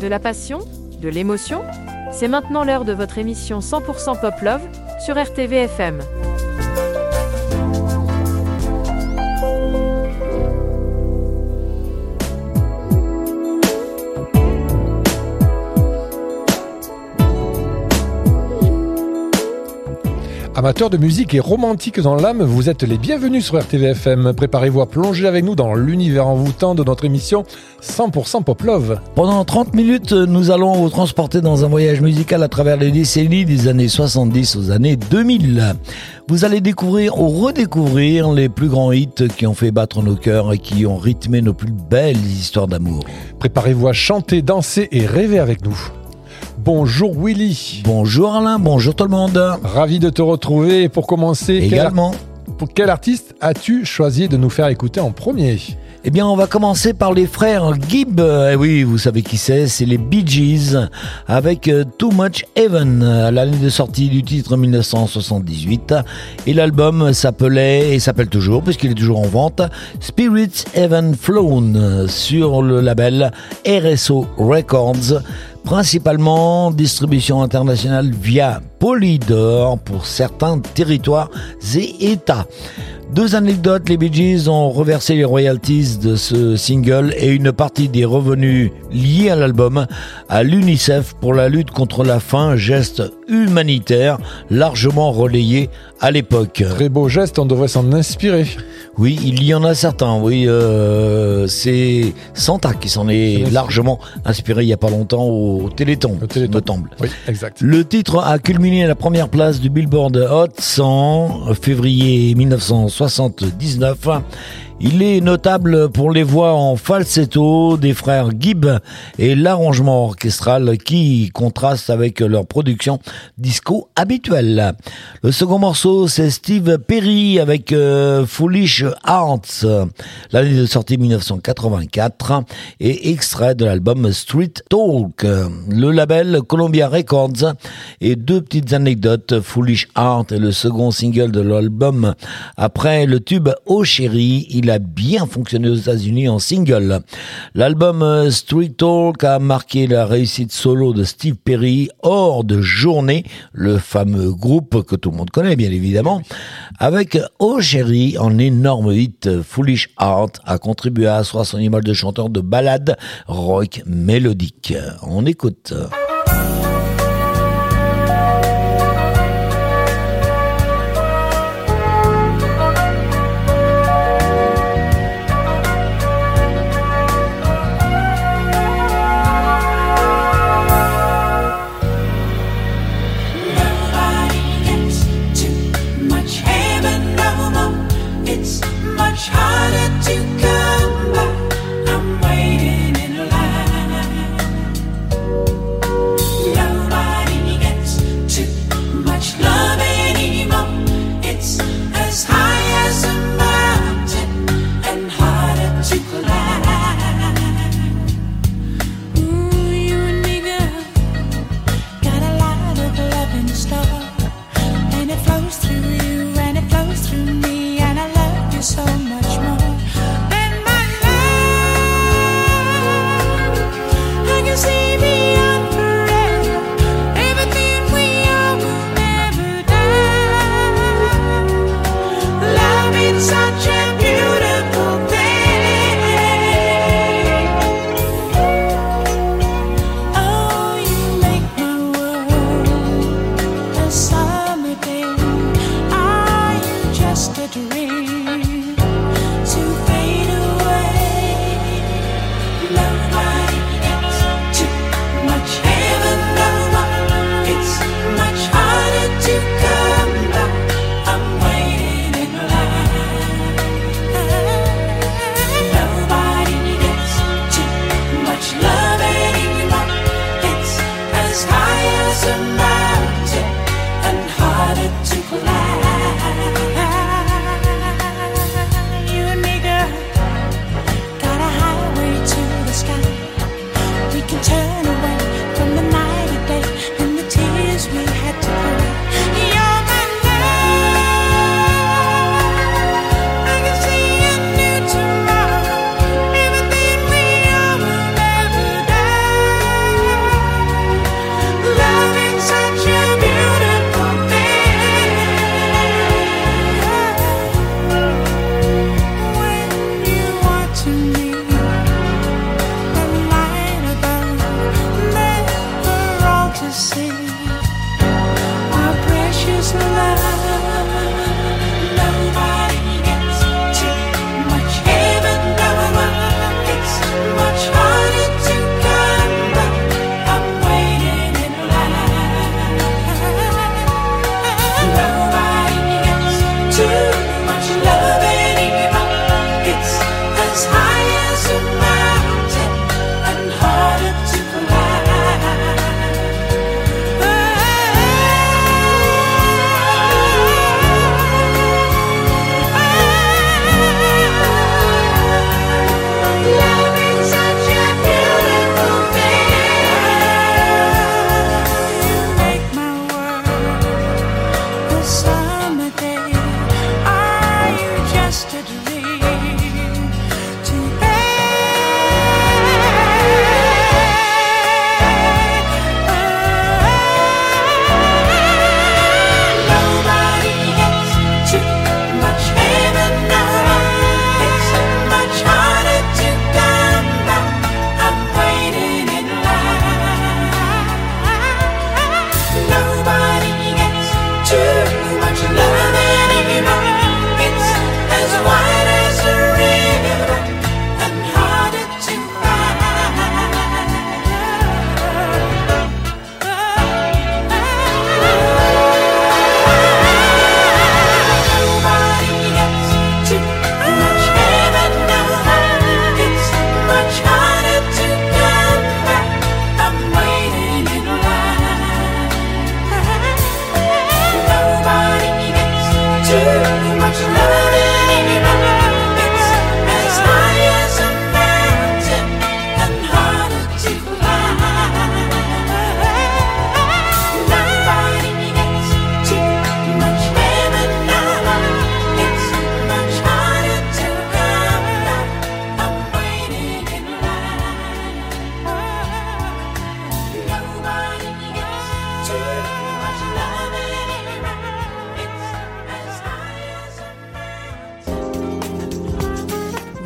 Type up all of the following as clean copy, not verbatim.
De la passion? De l'émotion? C'est maintenant l'heure de votre émission 100% Pop Love sur RTV FM. Amateurs de musique et romantiques dans l'âme, vous êtes les bienvenus sur RTV FM. Préparez-vous à plonger avec nous dans l'univers envoûtant de notre émission 100% Pop Love. Pendant 30 minutes, nous allons vous transporter dans un voyage musical à travers les décennies des années 70 aux années 2000. Vous allez découvrir ou redécouvrir les plus grands hits qui ont fait battre nos cœurs et qui ont rythmé nos plus belles histoires d'amour. Préparez-vous à chanter, danser et rêver avec nous. Bonjour Willy. Bonjour Alain, bonjour tout le monde. Ravi de te retrouver. Et pour commencer, également, quel artiste as-tu choisi de nous faire écouter en premier ? Eh bien, on va commencer par les frères Gibb. Eh oui, vous savez qui c'est les Bee Gees avec Too Much Heaven, l'année de sortie du titre 1978. Et l'album s'appelait, et s'appelle toujours, puisqu'il est toujours en vente, Spirits Heaven Flown sur le label RSO Records. Principalement distribution internationale via Polydor pour certains territoires et États. Deux anecdotes, les Bee Gees ont reversé les royalties de ce single et une partie des revenus liés à l'album à l'UNICEF pour la lutte contre la faim, geste humanitaire largement relayé à l'époque. Très beau geste, on devrait s'en inspirer. Oui, il y en a certains, oui, c'est Santa qui s'en est largement inspiré il n'y a pas longtemps au Téléthon, me semble. Oui, exact. Le titre a culminé à la première place du Billboard Hot 100, février 1979. Il est notable pour les voix en falsetto des frères Gibb et l'arrangement orchestral qui contraste avec leur production disco habituelle. Le second morceau, c'est Steve Perry avec Foolish Hearts, l'année de sortie 1984 et extrait de l'album Street Talk. Le label Columbia Records et deux petites anecdotes. Foolish Heart est le second single de l'album après le tube Oh Chérie. Il a bien fonctionné aux États-Unis en single. L'album Street Talk a marqué la réussite solo de Steve Perry hors de Journée, le fameux groupe que tout le monde connaît bien évidemment, avec Oh Chérie en énorme hit. Foolish Heart a contribué à asseoir son image de chanteur de ballade rock mélodique. On écoute. Harder to come by. I'm waiting in line.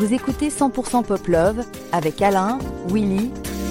Vous écoutez 100% Pop Love avec Alain, Willy.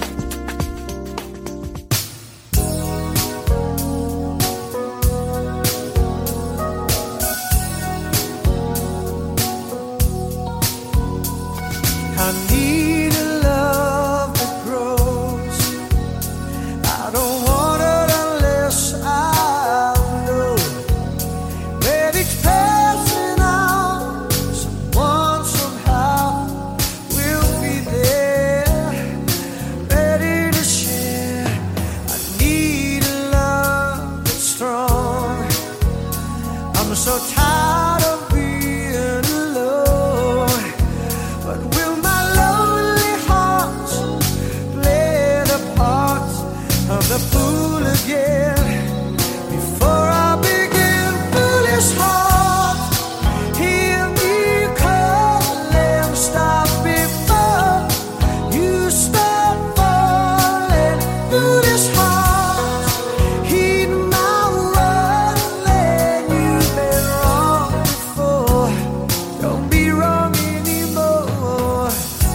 I need a love that grows. I don't want it unless I know that it's passing on. Someone somehow will be there, ready to share. I need a love that's strong. I'm so tired of being alone. But will my lonely heart play the part of the fool again? Before I begin, foolish heart, hear me calling. Stop before you start falling. Foolish heart, heed my warning. You've been wrong before, don't be wrong anymore.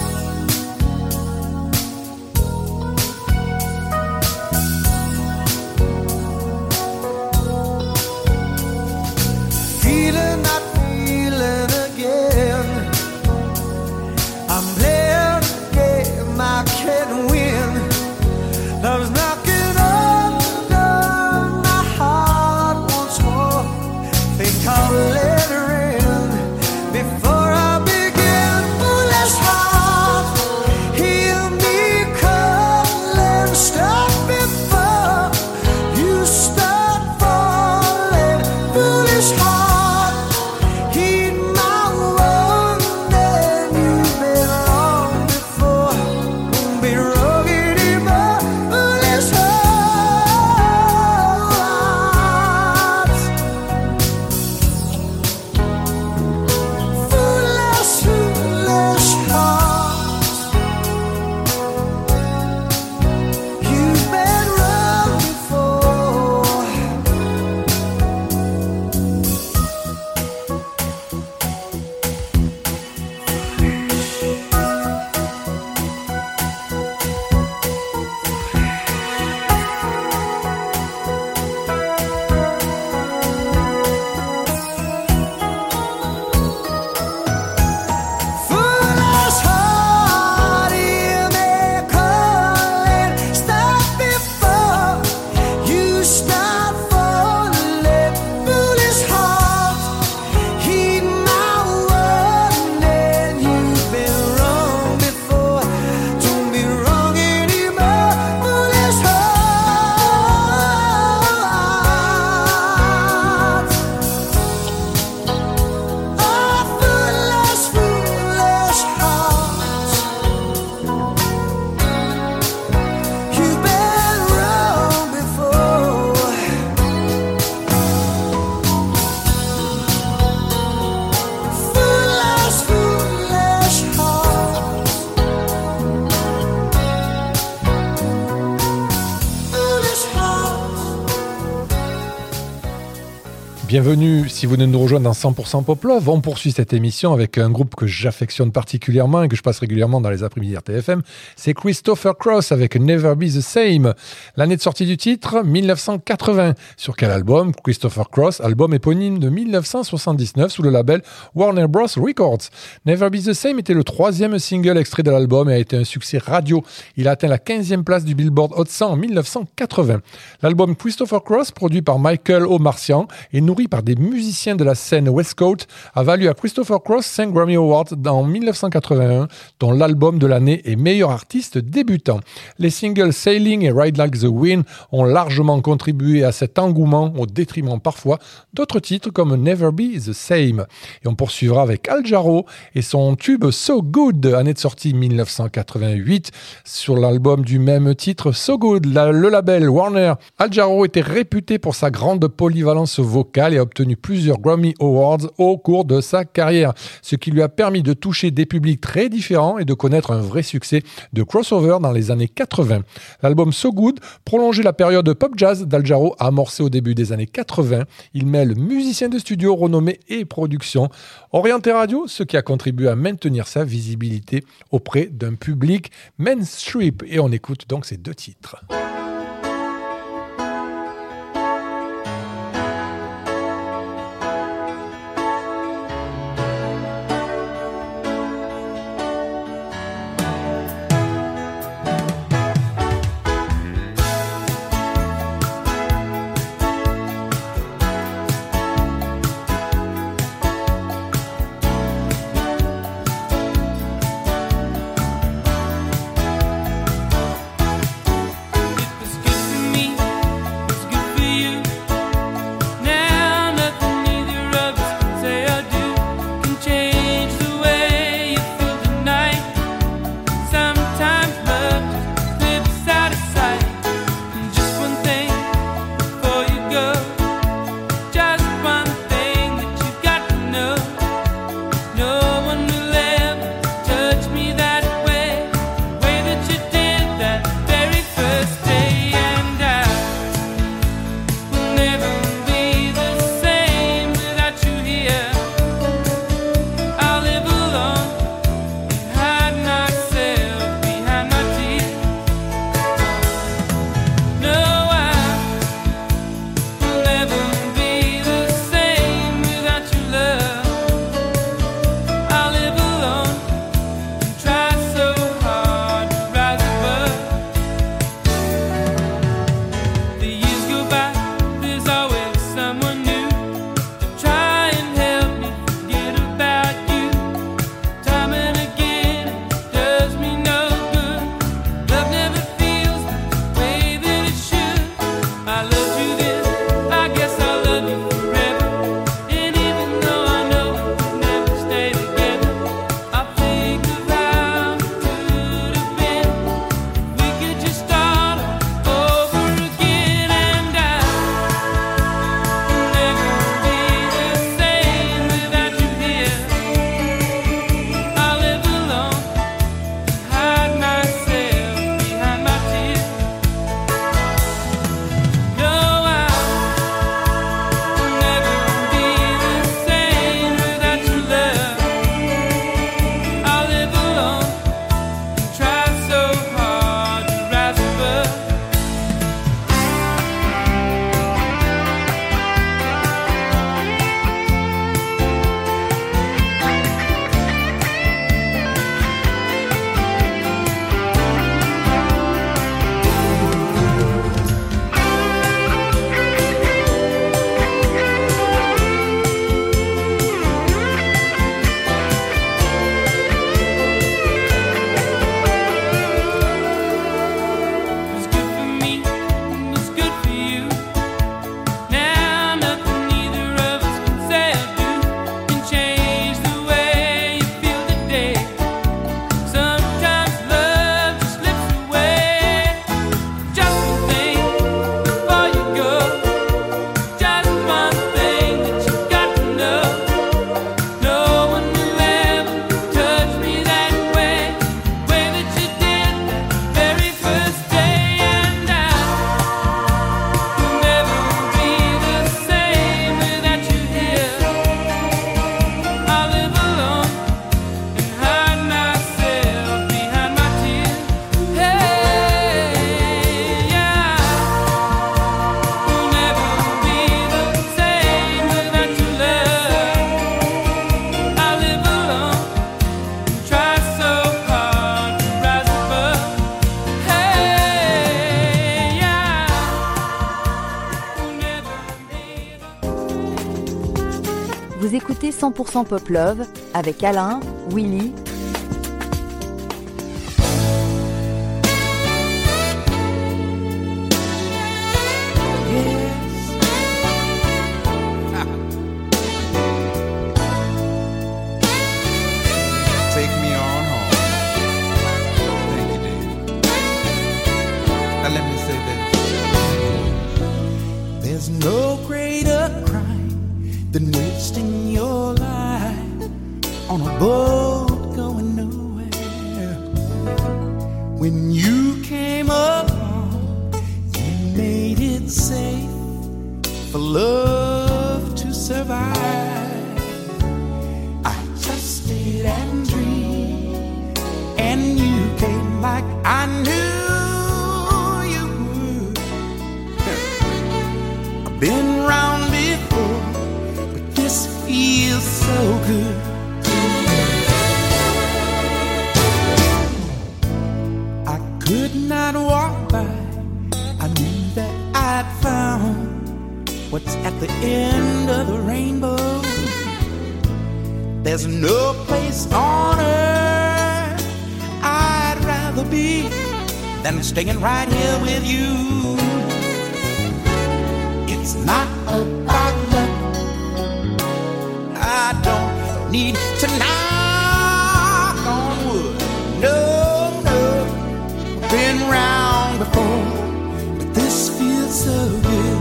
Feeling, not feeling again. I'm playing a game I can't win. Love's knocking on the door, my heart wants more. Think I'll let her in before I begin. Foolish heart, hear me calling. Stop before you start falling. Foolish heart, heed my warning. You've been wrong before, won't be wrong anymore. Foolish heart, foolish, foolish heart. You've been wrong before. Foolish heart, hear me calling. Stop before you start falling. Foolish heart, heed my warning. You've been wrong before, don't be wrong anymore. Foolish heart, oh foolish, foolish heart. You've been wrong before. Foolish, foolish heart. Foolish heart. Bienvenue si vous venez de nous rejoindre dans 100% Pop Love. On poursuit cette émission avec un groupe que j'affectionne particulièrement et que je passe régulièrement dans les après-midi RTFM. C'est Christopher Cross avec Never Be the Same. L'année de sortie du titre, 1980. Sur quel album? Christopher Cross, album éponyme de 1979 sous le label Warner Bros. Records. Never Be the Same était le 3e single extrait de l'album et a été un succès radio. Il a atteint la 15e place du Billboard Hot 100 en 1980. L'album Christopher Cross, produit par Michael Omartian et nourri par des musiciens de la scène West Coast, a valu à Christopher Cross 5 Grammy Awards en 1981, dont l'album de l'année est meilleur artiste débutant. Les singles Sailing et Ride Like the Wind ont largement contribué à cet engouement au détriment parfois d'autres titres comme Never Be the Same. Et on poursuivra avec Al Jarreau et son tube So Good, année de sortie 1988, sur l'album du même titre So Good, le label Warner. Al Jarreau était réputé pour sa grande polyvalence vocale. musicale et a obtenu plusieurs Grammy Awards au cours de sa carrière, ce qui lui a permis de toucher des publics très différents et de connaître un vrai succès de crossover dans les années 80. L'album So Good prolongeait la période pop jazz d'Al Jarreau amorcée au début des années 80. Il mêle musiciens de studio renommés et production. Orienté radio, ce qui a contribué à maintenir sa visibilité auprès d'un public mainstream. Et on écoute donc ces deux titres. Vous écoutez 100% Pop Love avec Alain, Willy. Take me on home. Thank you, Dave. Now let me say this. There's no greater crime than wasting your life on a boat going nowhere. When you came along, you made it safe for love to survive. I trusted and dreamed, and you came like I knew you would. I've been round before, but this feels so good. I could not walk by, I knew that I'd found what's at the end of the rainbow. There's no place on earth I'd rather be than staying right here with you. It's not about luck, I don't need to knock on wood. No, no, I've been round before, but this feels so good.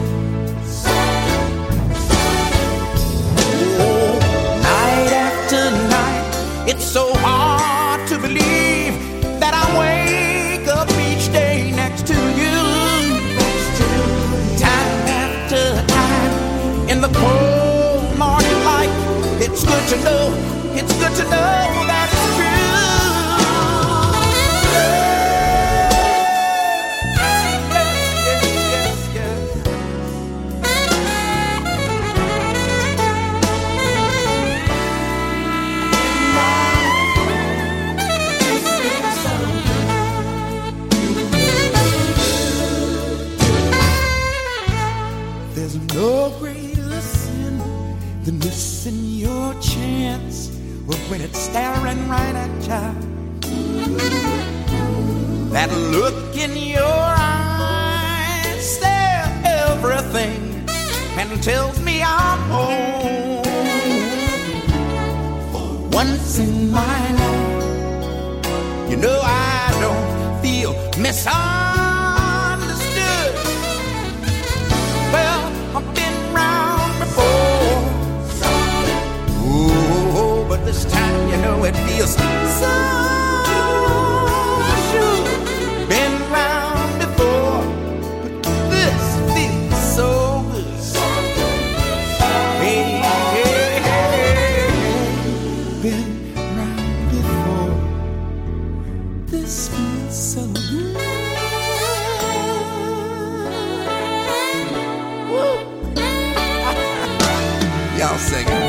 It's so hard to believe that I wake up each day next to you. Time after time in the cold morning light. It's good to know that it's true. No greater sin than missing your chance, well, when it's staring right at you. That look in your eyes says everything and tells me I'm home. For once in my life, you know I don't feel misunderstood. Well, I've been round before, oh, but this time, you know, it feels so sure. Been round before, but this feels so good. Hey, hey, hey, been round before, this feels so good. Y'all sing it.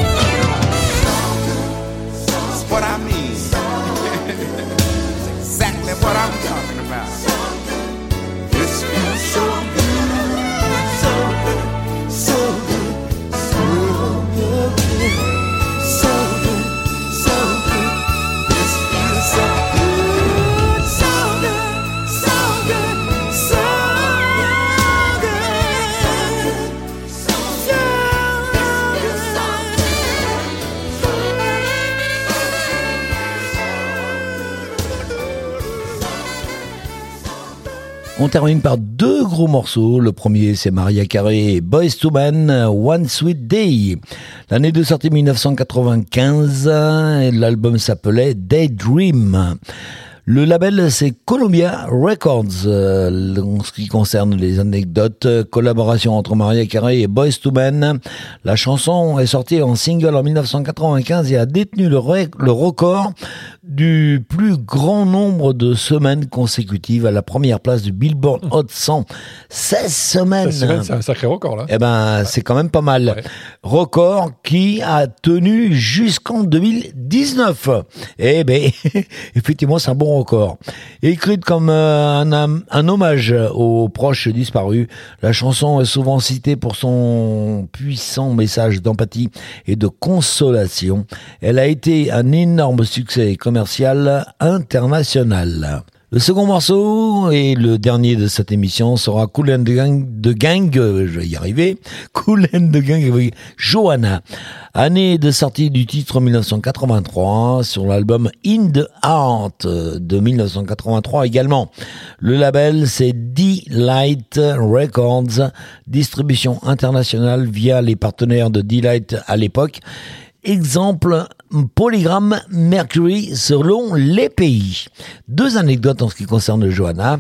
That's what I mean. That's exactly what I'm talking about. This feels so good, so good, so good, so good, so good, so good. This feels so good, so good, so good, so On termine par deux gros morceaux. Le premier, c'est Mariah Carey et Boyz II Men, One Sweet Day. L'année de sortie 1995, et l'album s'appelait Daydream. Le label, c'est Columbia Records. En ce qui concerne les anecdotes, collaboration entre Mariah Carey et Boyz II Men. La chanson est sortie en single en 1995 et a détenu le record du plus grand nombre de semaines consécutives à la première place du Billboard Hot 100. 16 semaines. 16 semaines, c'est un sacré record, là. Eh ben, c'est quand même pas mal. Ouais. Record qui a tenu jusqu'en 2019. Eh ben, effectivement, c'est un bon record. Écrite comme un hommage aux proches disparus, la chanson est souvent citée pour son puissant message d'empathie et de consolation. Elle a été un énorme succès commercial international. Le second morceau et le dernier de cette émission sera Kool and the Gang, je vais y arriver, Kool and the Gang avec Joanna. Année de sortie du titre 1983 sur l'album In the Heart de 1983 également. Le label, c'est D-Light Records, distribution internationale via les partenaires de D-Light à l'époque. Exemple, Polygram Mercury selon les pays. 2 anecdotes en ce qui concerne Johanna.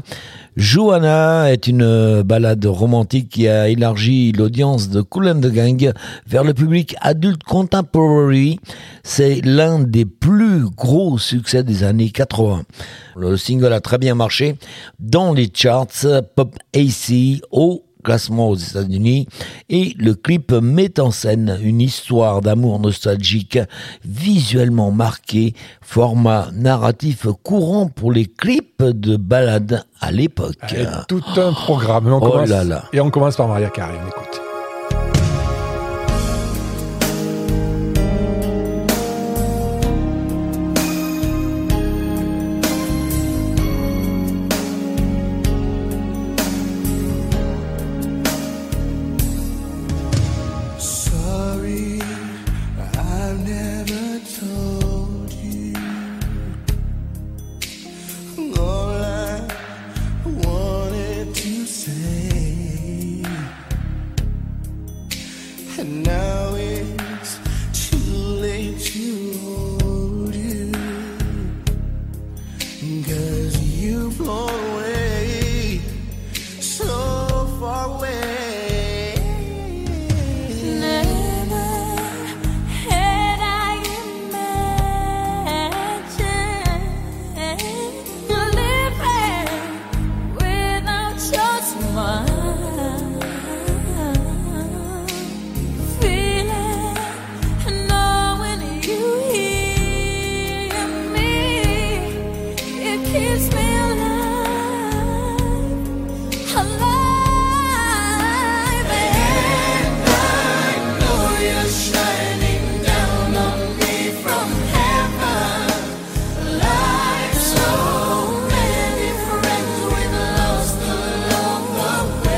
Johanna est une ballade romantique qui a élargi l'audience de Kool and the Gang vers le public adulte contemporary. C'est l'un des plus gros succès des années 80. Le single a très bien marché dans les charts Pop AC au classement aux États-Unis, et le clip met en scène une histoire d'amour nostalgique visuellement marquée, format narratif courant pour les clips de ballades à l'époque. Tout un programme. Et on commence par Mariah Carey, on écoute. Friends with lost along the way.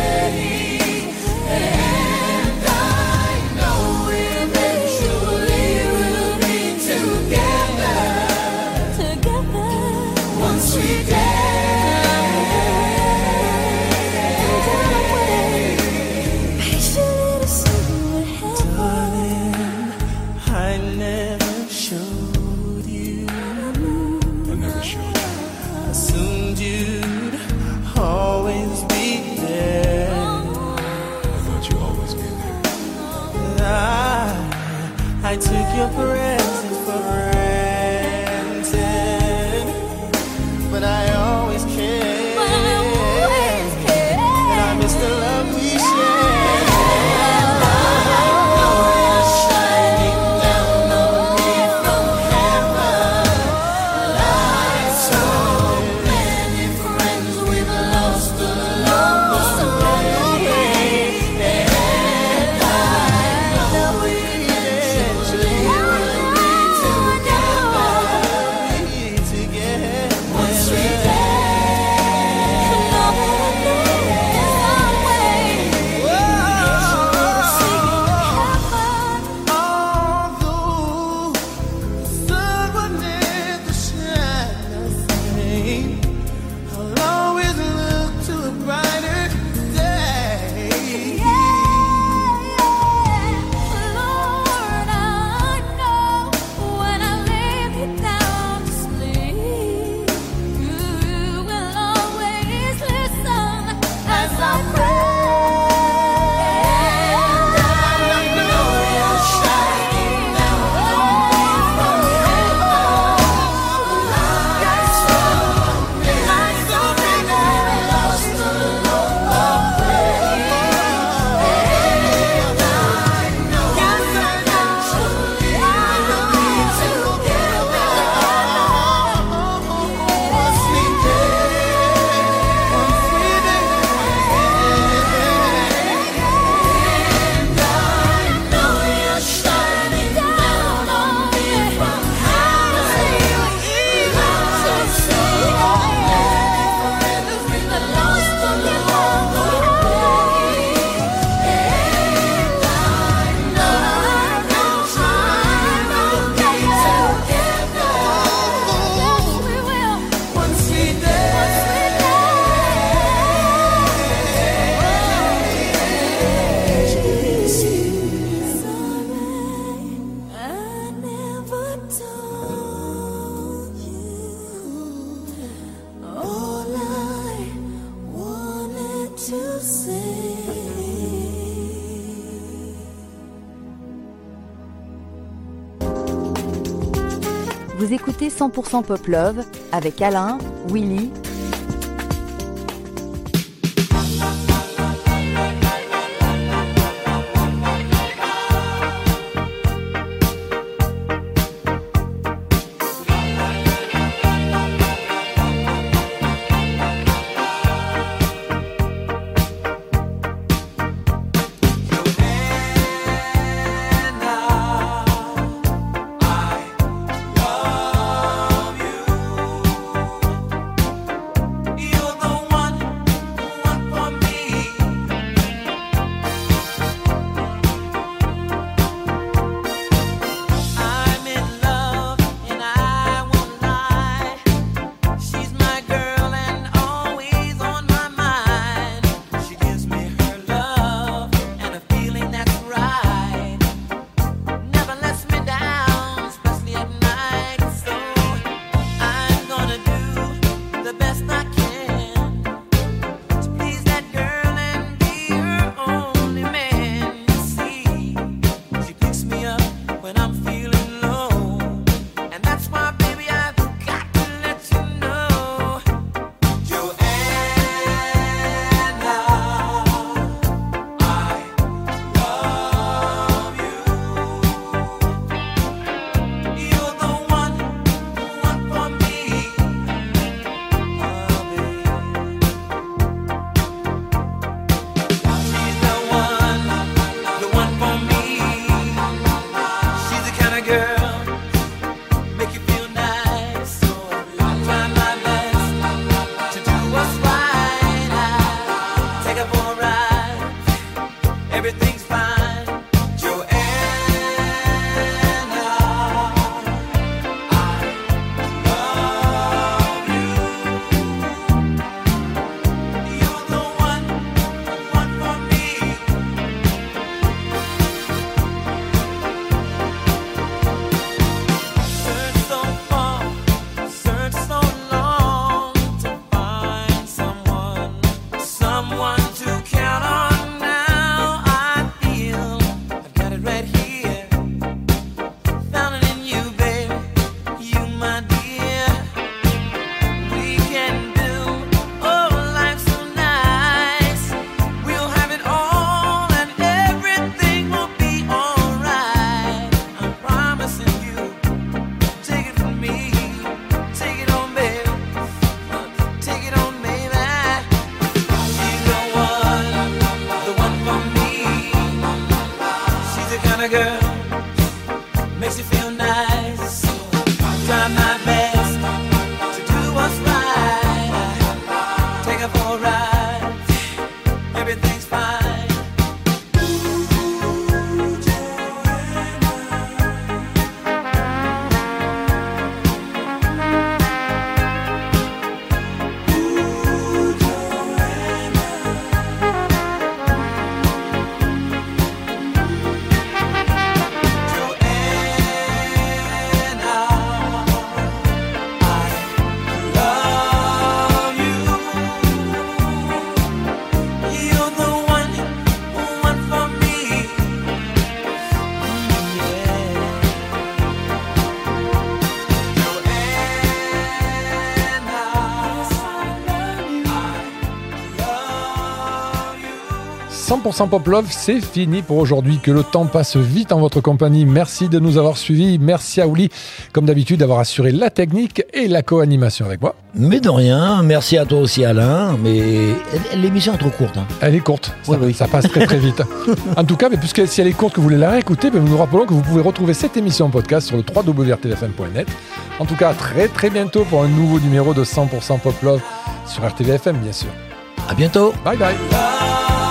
Vous écoutez 100% Pop Love avec Alain, Willy. « 100% Pop Love », c'est fini pour aujourd'hui. Que le temps passe vite en votre compagnie. Merci de nous avoir suivis. Merci à Ouli, comme d'habitude, d'avoir assuré la technique et la co-animation avec moi. Mais de rien. Merci à toi aussi, Alain. Mais l'émission est trop courte. Hein. Elle est courte. Oui. Ça passe très très vite. En tout cas, mais puisque si elle est courte, que vous voulez la réécouter, nous nous rappelons que vous pouvez retrouver cette émission en podcast sur le www.rtvfm.net. En tout cas, à très très bientôt pour un nouveau numéro de 100% Pop Love sur RTVFM, bien sûr. À bientôt. Bye bye.